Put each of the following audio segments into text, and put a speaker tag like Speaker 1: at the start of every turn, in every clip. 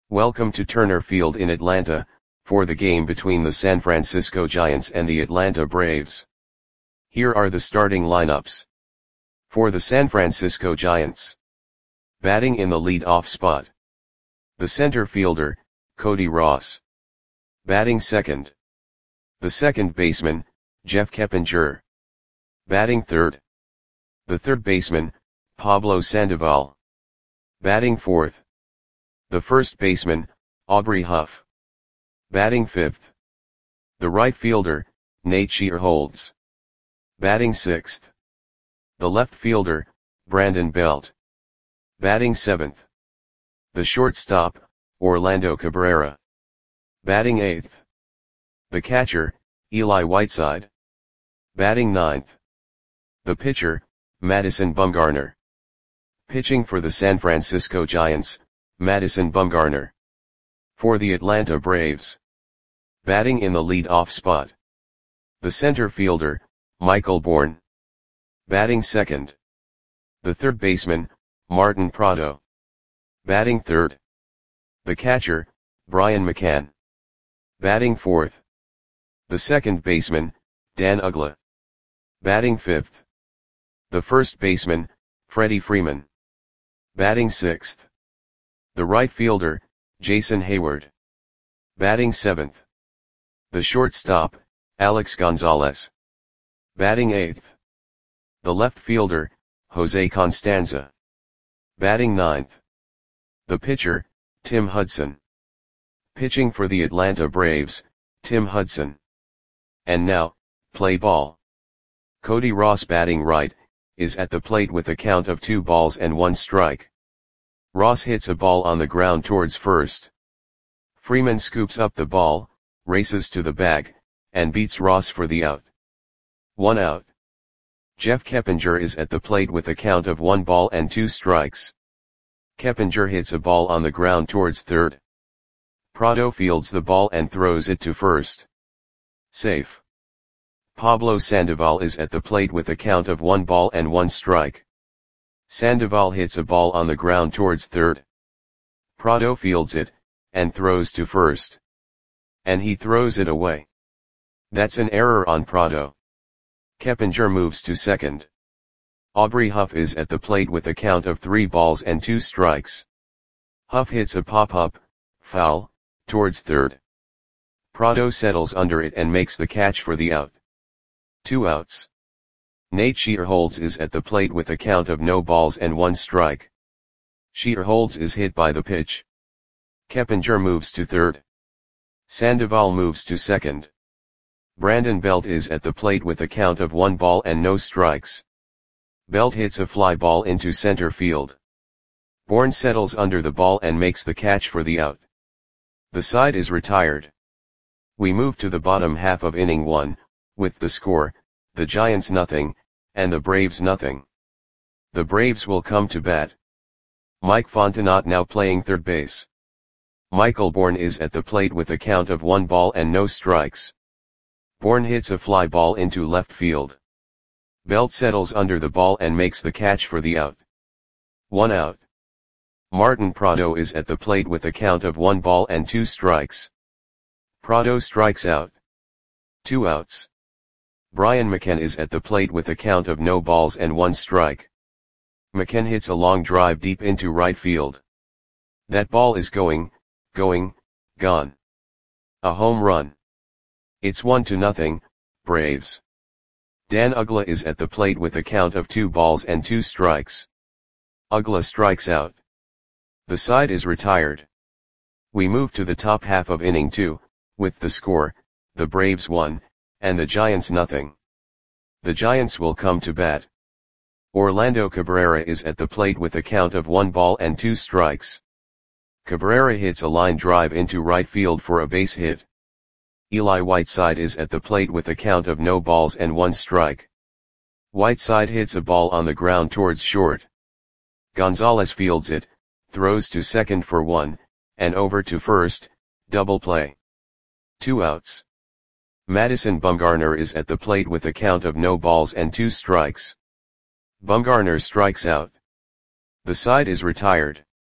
Speaker 1: Welcome to Turner Field in Atlanta, for the game between the San Francisco Giants and the Atlanta Braves. Here are the starting lineups. For the San Francisco Giants. Batting in the lead-off spot. The center fielder, Cody Ross. Batting second. The second baseman, Jeff Keppinger. Batting third. The third baseman, Pablo Sandoval. Batting fourth. The first baseman, Aubrey Huff. Batting fifth. The right fielder, Nate Shearholtz. Batting sixth. The left fielder, Brandon Belt. Batting seventh. The shortstop, Orlando Cabrera. Batting eighth. The catcher, Eli Whiteside. Batting ninth. The pitcher, Madison Bumgarner. Pitching for the San Francisco Giants, Madison Bumgarner. For the Atlanta Braves. Batting in the lead-off spot. The center fielder, Michael Bourn. Batting second. The third baseman, Martin Prado. Batting third. The catcher, Brian McCann. Batting fourth. The second baseman, Dan Uggla. Batting fifth. The first baseman, Freddie Freeman. Batting sixth. The right fielder, Jason Hayward. Batting seventh. The shortstop, Alex Gonzalez. Batting eighth. The left fielder, Jose Constanza. Batting ninth. The pitcher, Tim Hudson. Pitching for the Atlanta Braves, Tim Hudson. And now, play ball. Cody Ross batting right, is at the plate with a count of 2 balls and 1 strike. Ross hits a ball on the ground towards first. Freeman scoops up the ball, races to the bag, and beats Ross for the out. 1 out. Jeff Keppinger is at the plate with a count of 1 ball and 2 strikes. Keppinger hits a ball on the ground towards third. Prado fields the ball and throws it to first. Safe. Pablo Sandoval is at the plate with a count of 1 ball and 1 strike. Sandoval hits a ball on the ground towards third. Prado fields it, and throws to first. And he throws it away. That's an error on Prado. Keppinger moves to second. Aubrey Huff is at the plate with a count of 3 balls and 2 strikes. Huff hits a pop-up, foul, towards third. Prado settles under it and makes the catch for the out. 2 outs. Nate Shearholtz is at the plate with a count of no balls and 1 strike. Shearholtz is hit by the pitch. Keppinger moves to third. Sandoval moves to second. Brandon Belt is at the plate with a count of 1 ball and no strikes. Belt hits a fly ball into center field. Bourn settles under the ball and makes the catch for the out. The side is retired. We move to the bottom half of inning 1, with the score, the Giants nothing, and the Braves nothing. The Braves will come to bat. Mike Fontenot now playing third base. Michael Bourn is at the plate with a count of 1 ball and no strikes. Bourn hits a fly ball into left field. Belt settles under the ball and makes the catch for the out. 1 out. Martin Prado is at the plate with a count of 1 ball and 2 strikes. Prado strikes out. 2 outs. Brian McCann is at the plate with a count of no balls and 1 strike. McCann hits a long drive deep into right field. That ball is gone. A home run. It's 1-0, Braves. Dan Uggla is at the plate with a count of 2 balls and 2 strikes. Uggla strikes out. The side is retired. We move to the top half of inning 2, with the score, the Braves 1, and the Giants nothing. The Giants will come to bat. Orlando Cabrera is at the plate with a count of 1 ball and 2 strikes. Cabrera hits a line drive into right field for a base hit. Eli Whiteside is at the plate with a count of no balls and 1 strike. Whiteside hits a ball on the ground towards short. Gonzalez fields it, throws to second for 1, and over to first, double play. 2 outs. Madison Bumgarner is at the plate with a count of no balls and 2 strikes. Bumgarner strikes out. The side is retired.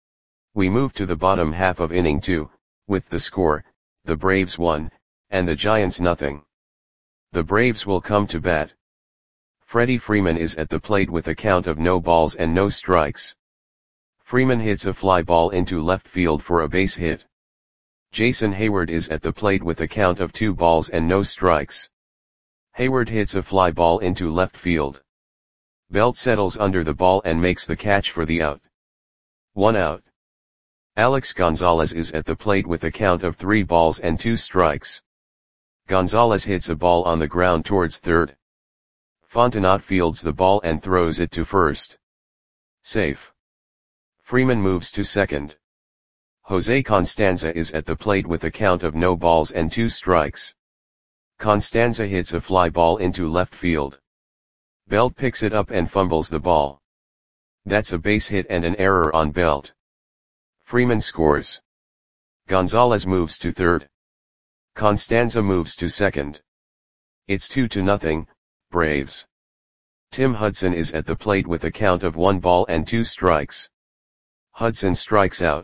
Speaker 1: We move to the bottom half of inning 2, with the score, the Braves 1, and the Giants nothing. The Braves will come to bat. Freddie Freeman is at the plate with a count of no balls and no strikes. Freeman hits a fly ball into left field for a base hit. Jason Heyward is at the plate with a count of 2 balls and no strikes. Heyward hits a fly ball into left field. Belt settles under the ball and makes the catch for the out. 1 out. Alex Gonzalez is at the plate with a count of 3 balls and 2 strikes. Gonzalez hits a ball on the ground towards third. Fontenot fields the ball and throws it to first. Safe. Freeman moves to second. Jose Constanza is at the plate with a count of no balls and 2 strikes. Constanza hits a fly ball into left field. Belt picks it up and fumbles the ball. That's a base hit and an error on Belt. Freeman scores. Gonzalez moves to third. Constanza moves to second. It's 2-0, Braves. Tim Hudson is at the plate with a count of 1 ball and 2 strikes. Hudson strikes out.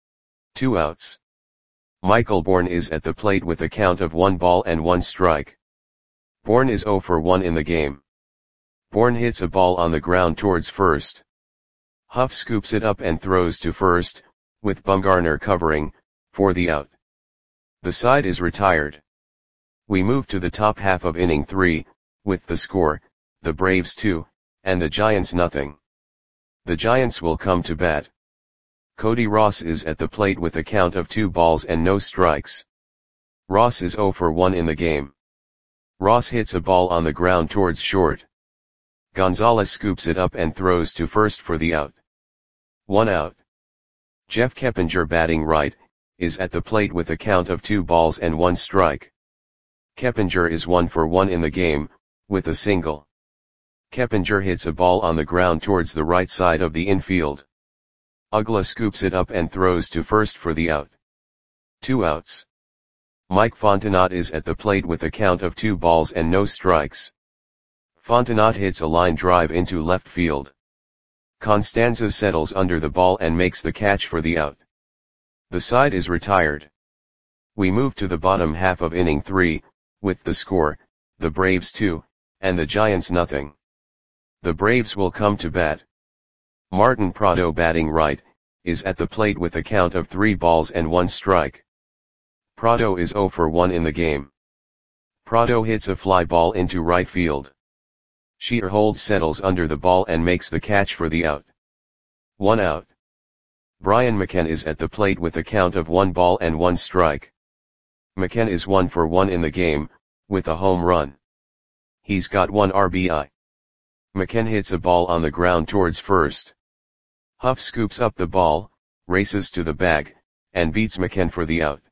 Speaker 1: 2 outs. Michael Bourne is at the plate with a count of 1 ball and 1 strike. Bourne is 0 for 1 in the game. Bourne hits a ball on the ground towards first. Huff scoops it up and throws to first, with Bumgarner covering, for the out. The side is retired. We move to the top half of inning 3, with the score, the Braves 2, and the Giants nothing. The Giants will come to bat. Cody Ross is at the plate with a count of 2 balls and no strikes. Ross is 0 for 1 in the game. Ross hits a ball on the ground towards short. Gonzalez scoops it up and throws to first for the out. 1 out. Jeff Keppinger, batting right, is at the plate with a count of 2 balls and 1 strike. Keppinger is 1 for 1 in the game, with a single. Keppinger hits a ball on the ground towards the right side of the infield. Uggla scoops it up and throws to first for the out. 2 outs. Mike Fontenot is at the plate with a count of 2 balls and no strikes. Fontenot hits a line drive into left field. Constanza settles under the ball and makes the catch for the out. The side is retired. We move to the bottom half of inning 3, with the score, the Braves 2, and the Giants nothing. The Braves will come to bat. Martin Prado, batting right, is at the plate with a count of 3 balls and 1 strike. Prado is 0 for 1 in the game. Prado hits a fly ball into right field. Shearholtz settles under the ball and makes the catch for the out. 1 out. Brian McKenna is at the plate with a count of 1 ball and 1 strike. McKenna is 1 for 1 in the game, with a home run. He's got 1 RBI. McKenna hits a ball on the ground towards first. Huff scoops up the ball, races to the bag, and beats McKenna for the out.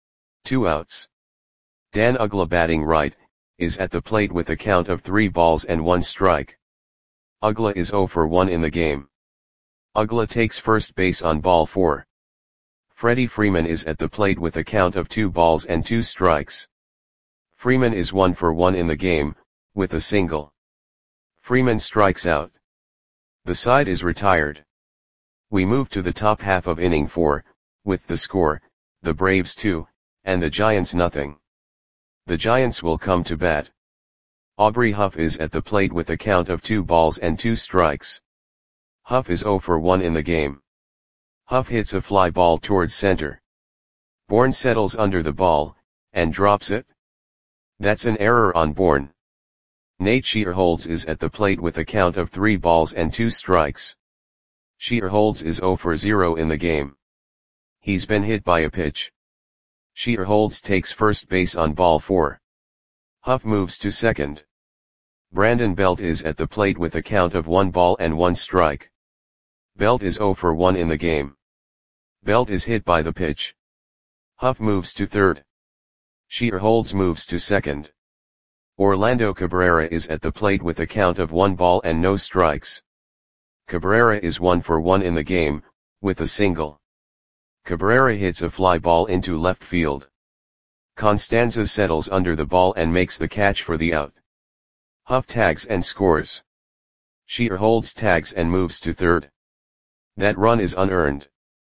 Speaker 1: 2 outs. Dan Uggla, batting right, is at the plate with a count of 3 balls and 1 strike. Uggla is 0 for 1 in the game. Uggla takes first base on ball 4. Freddie Freeman is at the plate with a count of 2 balls and 2 strikes. Freeman is 1 for 1 in the game, with a single. Freeman strikes out. The side is retired. We move to the top half of inning 4, with the score, the Braves 2, and the Giants nothing. The Giants will come to bat. Aubrey Huff is at the plate with a count of 2 balls and 2 strikes. Huff is 0 for 1 in the game. Huff hits a fly ball towards center. Bourne settles under the ball, and drops it. That's an error on Bourne. Nate Shearholtz is at the plate with a count of 3 balls and 2 strikes. Shearholtz is 0 for 0 in the game. He's been hit by a pitch. Shearholtz takes first base on ball 4. Huff moves to second. Brandon Belt is at the plate with a count of 1 ball and 1 strike. Belt is 0 for 1 in the game. Belt is hit by the pitch. Huff moves to third. Shearholtz moves to second. Orlando Cabrera is at the plate with a count of 1 ball and no strikes. Cabrera is 1 for 1 in the game, with a single. Cabrera hits a fly ball into left field. Constanza settles under the ball and makes the catch for the out. Huff tags and scores. Shearholtz tags and moves to third. That run is unearned.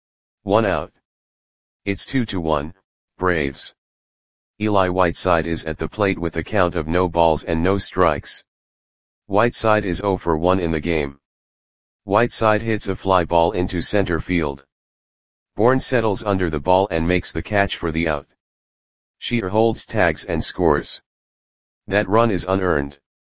Speaker 1: 1 out. It's 2-1, Braves. Eli Whiteside is at the plate with a count of no balls and no strikes. Whiteside is 0 for 1 in the game. Whiteside hits a fly ball into center field. Bourne settles under the ball and makes the catch for the out. Shear holds tags and scores. That run is unearned.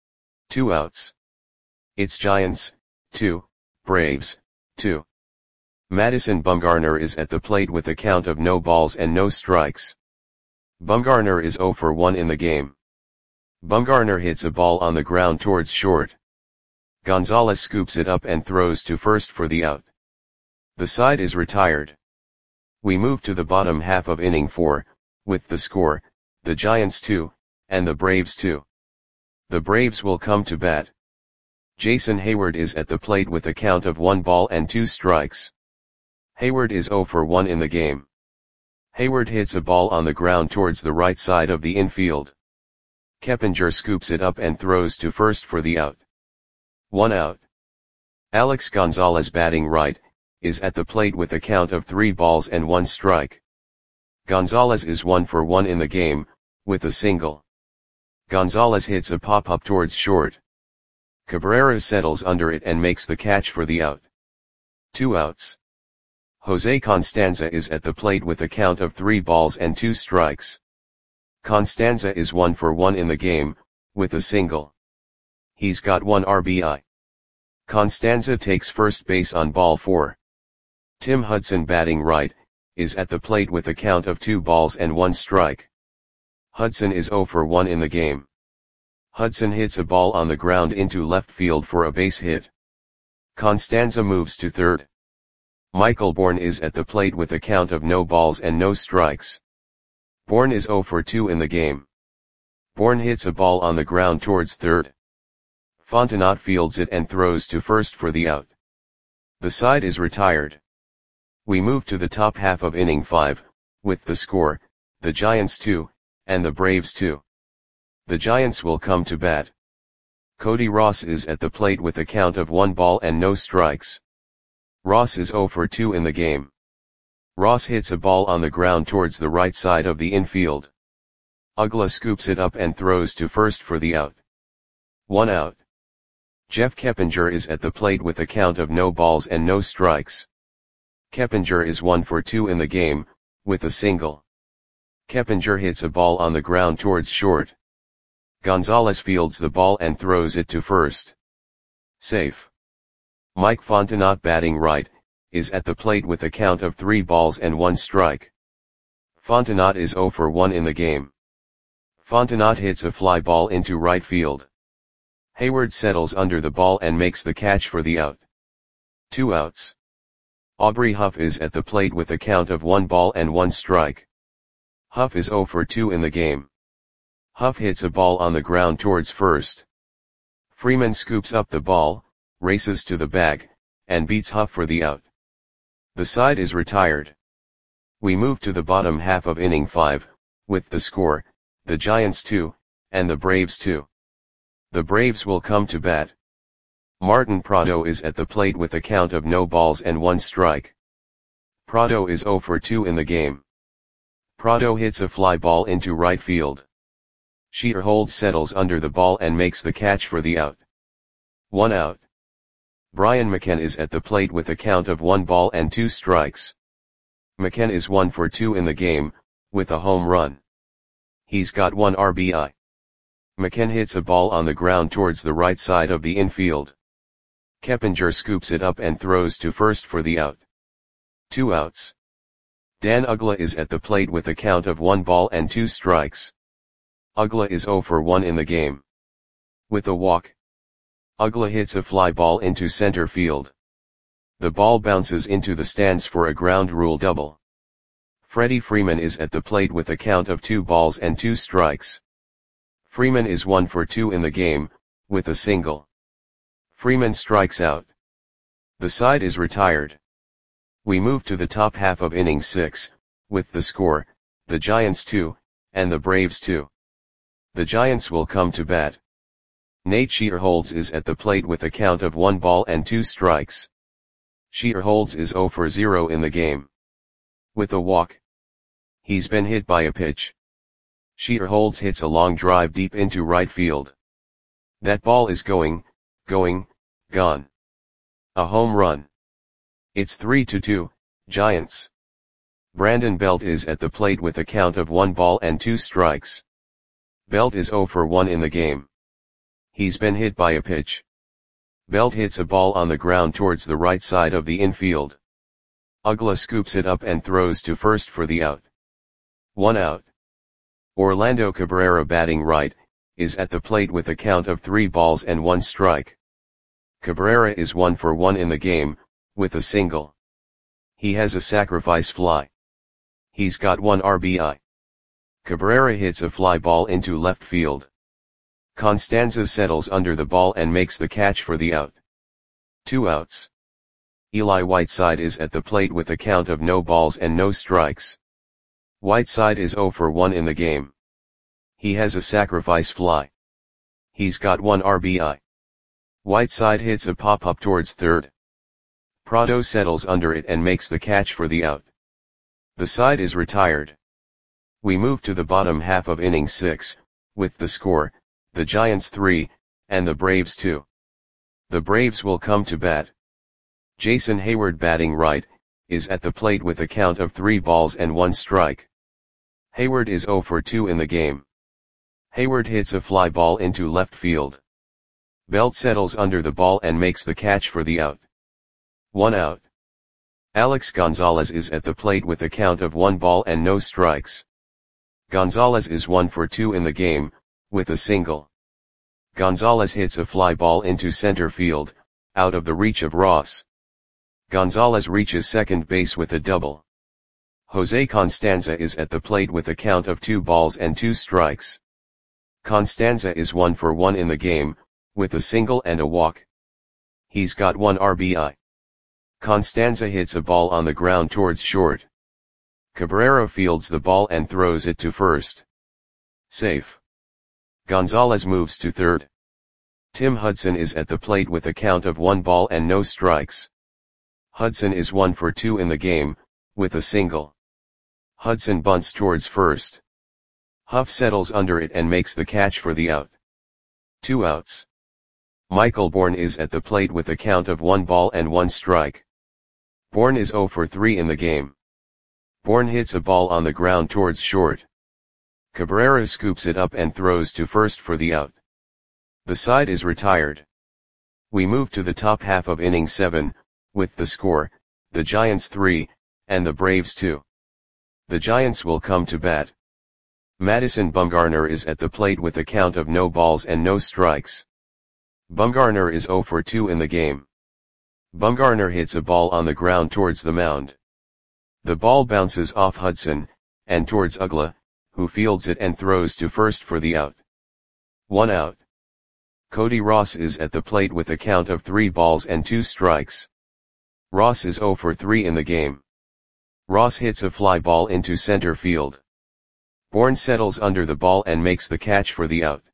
Speaker 1: 2 outs. It's Giants, 2, Braves, 2. Madison Bumgarner is at the plate with a count of no balls and no strikes. Bumgarner is 0 for 1 in the game. Bumgarner hits a ball on the ground towards short. Gonzalez scoops it up and throws to first for the out. The side is retired. We move to the bottom half of inning 4, with the score, the Giants 2, and the Braves 2. The Braves will come to bat. Jason Heyward is at the plate with a count of 1 ball and 2 strikes. Heyward is 0 for 1 in the game. Heyward hits a ball on the ground towards the right side of the infield. Keppinger scoops it up and throws to first for the out. 1 out. Alex Gonzalez, batting right, is at the plate with a count of 3 balls and 1 strike. Gonzalez is 1 for 1 in the game, with a single. Gonzalez hits a pop-up towards short. Cabrera settles under it and makes the catch for the out. 2 outs. Jose Constanza is at the plate with a count of 3 balls and 2 strikes. Constanza is 1 for 1 in the game, with a single. He's got 1 RBI. Constanza takes first base on ball 4. Tim Hudson, batting right, is at the plate with a count of 2 balls and 1 strike. Hudson is 0 for 1 in the game. Hudson hits a ball on the ground into left field for a base hit. Constanza moves to third. Michael Bourne is at the plate with a count of no balls and no strikes. Bourne is 0 for 2 in the game. Bourne hits a ball on the ground towards third. Fontenot fields it and throws to first for the out. The side is retired. We move to the top half of inning 5, with the score, the Giants 2, and the Braves 2. The Giants will come to bat. Cody Ross is at the plate with a count of 1 ball and no strikes. Ross is 0 for 2 in the game. Ross hits a ball on the ground towards the right side of the infield. Uggla scoops it up and throws to first for the out. 1 out. Jeff Keppinger is at the plate with a count of no balls and no strikes. Keppinger is 1 for 2 in the game, with a single. Keppinger hits a ball on the ground towards short. Gonzalez fields the ball and throws it to first. Safe. Mike Fontenot, batting right, is at the plate with a count of 3 balls and 1 strike. Fontenot is 0 for 1 in the game. Fontenot hits a fly ball into right field. Heyward settles under the ball and makes the catch for the out. 2 outs. Aubrey Huff is at the plate with a count of 1 ball and 1 strike. Huff is 0 for 2 in the game. Huff hits a ball on the ground towards first. Freeman scoops up the ball, races to the bag, and beats Huff for the out. The side is retired. We move to the bottom half of inning 5, with the score, the Giants 2, and the Braves 2. The Braves will come to bat. Martin Prado is at the plate with a count of no balls and 1 strike. Prado is 0 for 2 in the game. Prado hits a fly ball into right field. Shearhold settles under the ball and makes the catch for the out. 1 out. Brian McKenna is at the plate with a count of 1 ball and 2 strikes. McKenna is 1 for 2 in the game, with a home run. He's got 1 RBI. McKenna hits a ball on the ground towards the right side of the infield. Keppinger scoops it up and throws to first for the out. 2 outs. Dan Uggla is at the plate with a count of 1 ball and 2 strikes. Uggla is 0 for 1 in the game. With a walk, Uggla hits a fly ball into center field. The ball bounces into the stands for a ground rule double. Freddie Freeman is at the plate with a count of 2 balls and 2 strikes. Freeman is 1 for 2 in the game, with a single. Freeman strikes out. The side is retired. We move to the top half of inning 6, with the score, the Giants 2, and the Braves 2. The Giants will come to bat. Nate Shearholds is at the plate with a count of 1 ball and 2 strikes. Shearholds is 0 for 0 in the game. With a walk. He's been hit by a pitch. Shear holds, hits a long drive deep into right field. That ball is going, gone. A home run. It's 3-2, Giants. Brandon Belt is at the plate with a count of 1 ball and 2 strikes. Belt is 0 for 1 in the game. He's been hit by a pitch. Belt hits a ball on the ground towards the right side of the infield. Uggla scoops it up and throws to first for the out. 1 out. Orlando Cabrera, batting right, is at the plate with a count of 3 balls and 1 strike. Cabrera is 1 for 1 in the game, with a single. He has a sacrifice fly. He's got 1 RBI. Cabrera hits a fly ball into left field. Constanza settles under the ball and makes the catch for the out. 2 outs. Eli Whiteside is at the plate with a count of no balls and no strikes. Whiteside is 0 for 1 in the game. He has a sacrifice fly. He's got 1 RBI. Whiteside hits a pop-up towards third. Prado settles under it and makes the catch for the out. The side is retired. We move to the bottom half of inning 6, with the score, the Giants 3, and the Braves 2. The Braves will come to bat. Jason Heyward, batting right, is at the plate with a count of 3 balls and 1 strike. Heyward is 0 for 2 in the game. Heyward hits a fly ball into left field. Belt settles under the ball and makes the catch for the out. 1 out. Alex Gonzalez is at the plate with a count of 1 ball and no strikes. Gonzalez is 1 for 2 in the game, with a single. Gonzalez hits a fly ball into center field, out of the reach of Ross. Gonzalez reaches second base with a double. Jose Constanza is at the plate with a count of 2 balls and 2 strikes. Constanza is 1 for 1 in the game, with a single and a walk. He's got 1 RBI. Constanza hits a ball on the ground towards short. Cabrera fields the ball and throws it to first. Safe. Gonzalez moves to third. Tim Hudson is at the plate with a count of 1 ball and no strikes. Hudson is 1 for 2 in the game, with a single. Hudson bunts towards first. Huff settles under it and makes the catch for the out. 2 outs. Michael Bourne is at the plate with a count of 1 ball and 1 strike. Bourne is 0 for 3 in the game. Bourne hits a ball on the ground towards short. Cabrera scoops it up and throws to first for the out. The side is retired. We move to the top half of inning 7, with the score, the Giants 3, and the Braves 2. The Giants will come to bat. Madison Bumgarner is at the plate with a count of no balls and no strikes. Bumgarner is 0 for 2 in the game. Bumgarner hits a ball on the ground towards the mound. The ball bounces off Hudson, and towards Uggla, who fields it and throws to first for the out. 1 out. Cody Ross is at the plate with a count of 3 balls and 2 strikes. Ross is 0 for 3 in the game. Ross hits a fly ball into center field. Bourne settles under the ball and makes the catch for the out.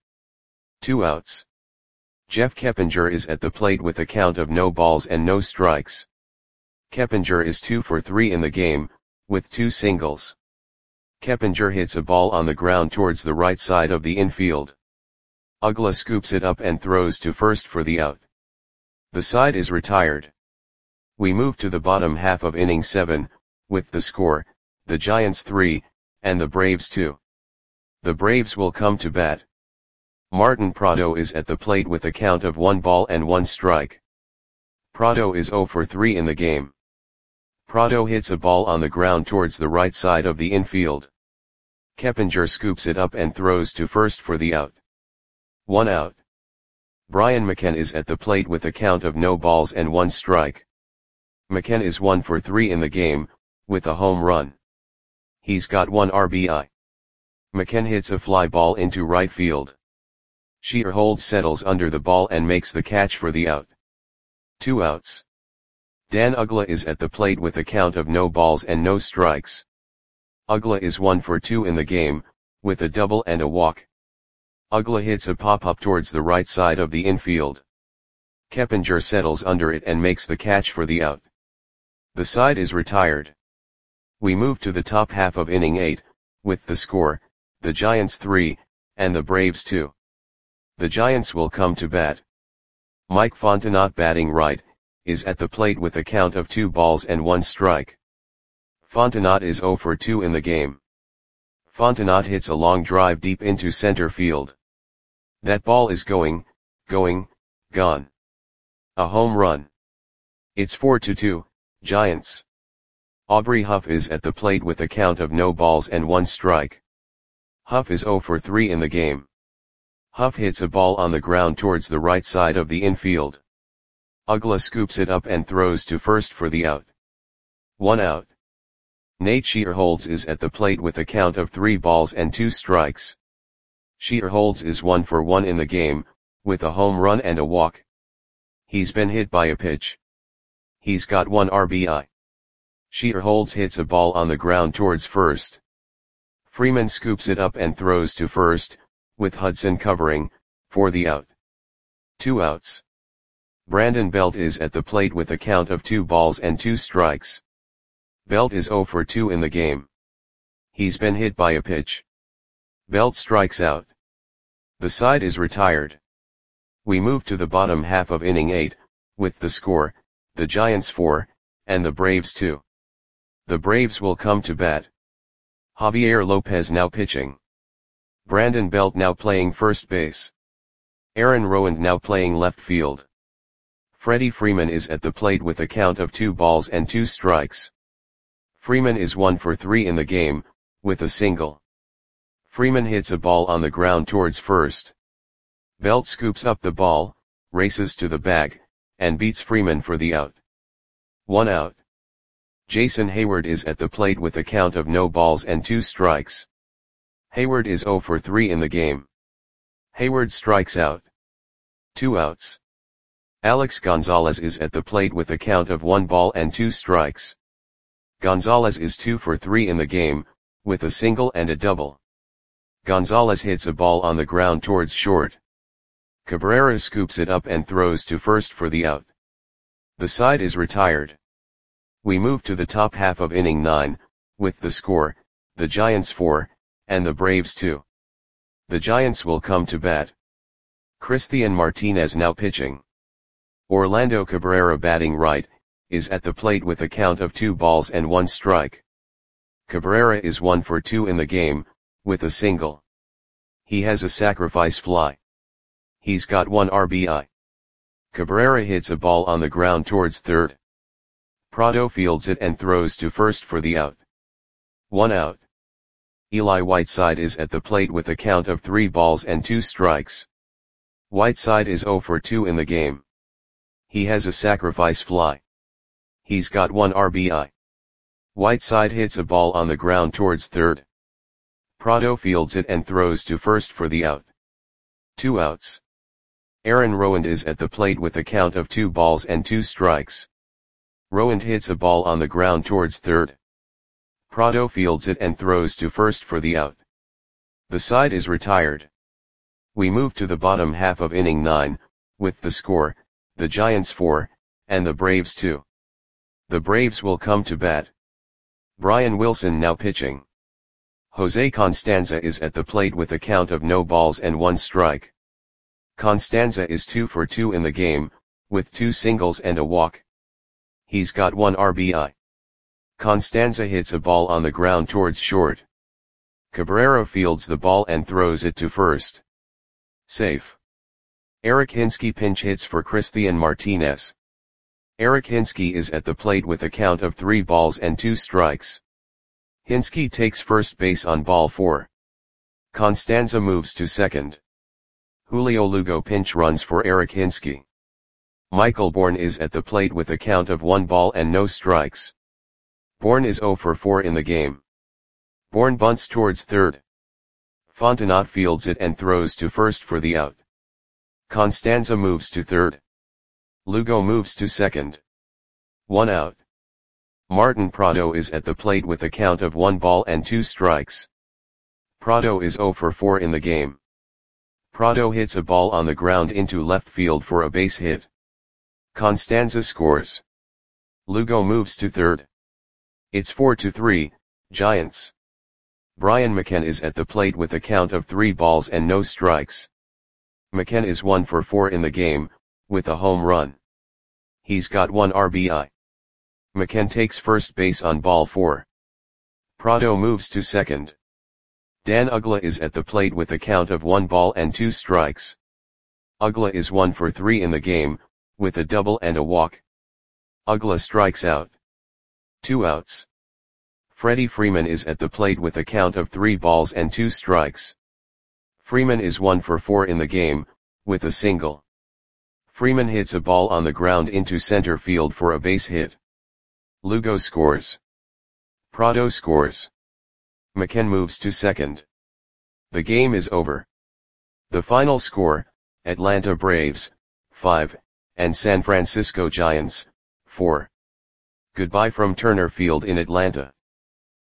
Speaker 1: 2 outs. Jeff Keppinger is at the plate with a count of no balls and no strikes. Keppinger is 2 for 3 in the game, with 2 singles. Keppinger hits a ball on the ground towards the right side of the infield. Uggla scoops it up and throws to first for the out. The side is retired. We move to the bottom half of inning 7, with the score, the Giants 3, and the Braves 2. The Braves will come to bat. Martin Prado is at the plate with a count of 1 ball and 1 strike. Prado is 0 for 3 in the game. Prado hits a ball on the ground towards the right side of the infield. Keppinger scoops it up and throws to first for the out. 1 out. Brian McKenna is at the plate with a count of no balls and 1 strike. McKenna is 1 for 3 in the game, with a home run. He's got 1 RBI. McKenna hits a fly ball into right field. Shear holds, settles under the ball and makes the catch for the out. 2 outs. Dan Uggla is at the plate with a count of no balls and no strikes. Uggla is 1 for 2 in the game, with a double and a walk. Uggla hits a pop-up towards the right side of the infield. Keppinger settles under it and makes the catch for the out. The side is retired. We move to the top half of inning 8, with the score, the Giants 3, and the Braves 2. The Giants will come to bat. Mike Fontenot, batting right, is at the plate with a count of 2 balls and 1 strike. Fontenot is 0 for 2 in the game. Fontenot hits a long drive deep into center field. That ball is gone. A home run. It's 4-2, Giants. Aubrey Huff is at the plate with a count of no balls and 1 strike. Huff is 0 for 3 in the game. Huff hits a ball on the ground towards the right side of the infield. Uggla scoops it up and throws to first for the out. 1 out. Nate Shearholtz is at the plate with a count of 3 balls and 2 strikes. Shearholtz is 1 for 1 in the game, with a home run and a walk. He's been hit by a pitch. He's got 1 RBI. Shearholtz hits a ball on the ground towards first. Freeman scoops it up and throws to first, with Hudson covering, for the out. 2 outs. Brandon Belt is at the plate with a count of 2 balls and 2 strikes. Belt is 0 for 2 in the game. He's been hit by a pitch. Belt strikes out. The side is retired. We move to the bottom half of inning 8, with the score, the Giants 4, and the Braves 2. The Braves will come to bat. Javier Lopez now pitching. Brandon Belt now playing first base. Aaron Rowand now playing left field. Freddie Freeman is at the plate with a count of 2 balls and 2 strikes. Freeman is 1 for 3 in the game, with a single. Freeman hits a ball on the ground towards first. Belt scoops up the ball, races to the bag, and beats Freeman for the out. 1 out. Jason Hayward is at the plate with a count of no balls and 2 strikes. Hayward is 0 for 3 in the game. Hayward strikes out. 2 outs. Alex Gonzalez is at the plate with a count of 1 ball and 2 strikes. Gonzalez is 2 for 3 in the game, with a single and a double. Gonzalez hits a ball on the ground towards short. Cabrera scoops it up and throws to first for the out. The side is retired. We move to the top half of inning 9, with the score, the Giants 4, and the Braves 2. The Giants will come to bat. Christian Martinez now pitching. Orlando Cabrera, batting right, is at the plate with a count of 2 balls and 1 strike. Cabrera is 1 for 2 in the game, with a single. He has a sacrifice fly. He's got 1 RBI. Cabrera hits a ball on the ground towards third. Prado fields it and throws to first for the out. 1 out. Eli Whiteside is at the plate with a count of 3 balls and 2 strikes. Whiteside is 0 for 2 in the game. He has a sacrifice fly. He's got 1 RBI. Whiteside hits a ball on the ground towards third. Prado fields it and throws to first for the out. 2 outs. Aaron Rowand is at the plate with a count of 2 balls and 2 strikes. Rowand hits a ball on the ground towards third. Prado fields it and throws to first for the out. The side is retired. We move to the bottom half of inning 9, with the score, the Giants 4, and the Braves 2. The Braves will come to bat. Brian Wilson now pitching. Jose Constanza is at the plate with a count of no balls and 1 strike. Constanza is 2 for 2 in the game, with 2 singles and a walk. He's got 1 RBI. Constanza hits a ball on the ground towards short. Cabrera fields the ball and throws it to first. Safe. Eric Hinske pinch hits for Christian Martinez. Eric Hinske is at the plate with a count of 3 balls and 2 strikes. Hinske takes first base on ball 4. Constanza moves to second. Julio Lugo pinch runs for Eric Hinske. Michael Bourne is at the plate with a count of 1 ball and no strikes. Bourne is 0 for 4 in the game. Bourne bunts towards third. Fontenot fields it and throws to first for the out. Constanza moves to third. Lugo moves to second. 1 out. Martin Prado is at the plate with a count of 1 ball and 2 strikes. Prado is 0 for 4 in the game. Prado hits a ball on the ground into left field for a base hit. Constanza scores. Lugo moves to third. It's 4-3, Giants. Brian McCann is at the plate with a count of 3 balls and no strikes. McCann is 1 for 4 in the game, with a home run. He's got 1 RBI. McCann takes first base on ball 4. Prado moves to second. Dan Uggla is at the plate with a count of 1 ball and 2 strikes. Uggla is 1 for 3 in the game, with a double and a walk. Uggla strikes out. 2 outs. Freddie Freeman is at the plate with a count of 3 balls and 2 strikes. Freeman is 1 for 4 in the game, with a single. Freeman hits a ball on the ground into center field for a base hit. Lugo scores. Prado scores. McCann moves to second. The game is over. The final score, Atlanta Braves, 5, and San Francisco Giants, 4. Goodbye from Turner Field in Atlanta.